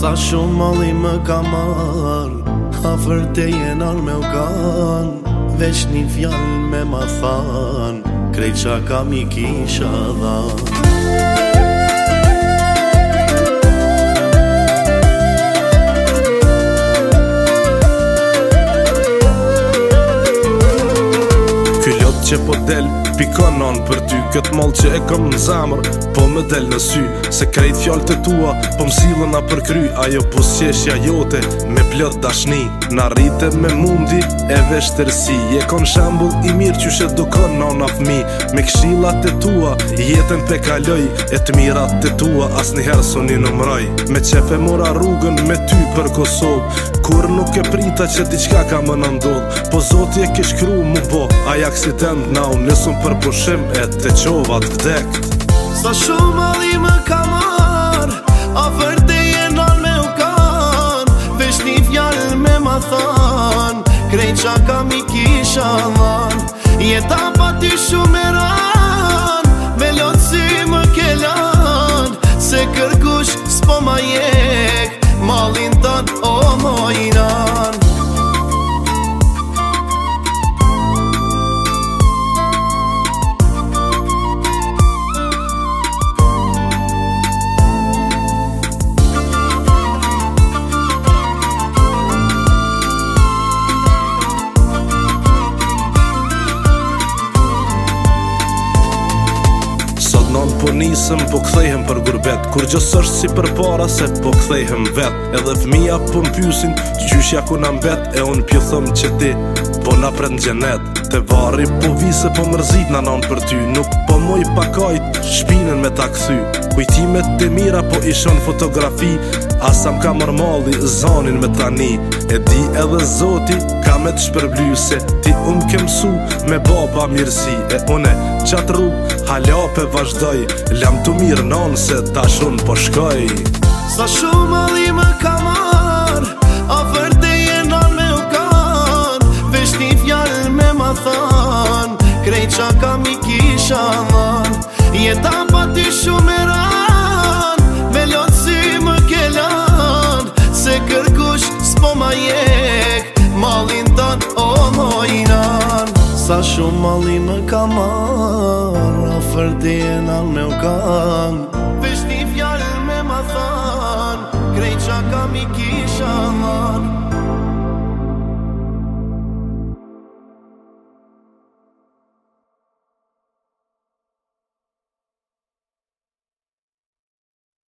Sa shumë malli më ka marr, afer te jenar me u kanë. Veç një fjallë me ma than, krejt qa kam i kisha dhan. Që po del, pikonon për ty këtë mall që e kom në zamër, po më del në sy. Se krejt fjallët e tua, po m'sillën a përkry. Ajo pusqeshja jote, me plot dashni, na rrite me mundi e veshtërsi. Je kon shambull i mirë qyshe dukon nona fmi. Me kshillat e tua, jetën pe kaloj, e të mirat e tua as njëherë s'uni numroj. Me qefe mora rrugën me ty për Kosovë, kur nuk e prita që diqka ka më nëndodh. Po zoti e ke shkru mu bo, aj aksident na unë nisëm për pushim e te qovat vdekt. Sa shumë malli më ka marr, afer te jenar me u kanë. Veç një fjallë me ma than, krejt qa kam i kisha dhan. Jeta pa ty shumë e ran, me lotë si më kelan. Se kërkush s'po ma jek, mallin tan o mojnan. Non po nisëm, po kthejhem për gurbet. Kur gjës është si për para, se po kthejhem vet. Edhe fmija po m'pysin, qyshja ku na mbet. E unë pjethëm që ti, po na pret n'gjenet. Te vari po vise, po mërzit na non për ty. Nuk po moj pakajt, shpinën me ta kthy. Kujtimet e mira, po ishon fotografi. Asa m'ka mërmalli, zanin me tani. E di edhe zoti, ka me t'shpërbly. Se ti ke mësu, me baba mirësi. E une, qatë rrug, halape vazhdoj. Lam të mirë non, se dashun po shkoj. Sa shumë malli më ka marr, afer te jenar me u kanë. Veç një fjallë me ma than, krejt qa kam i kisha dhan. Jeta pa ty shumë e ran, me lotë si më kelan. Se kërkush s'po ma jek, mallin tan o mojnan. Sa shumë malli më ka marr, afer te jenar me u kanë.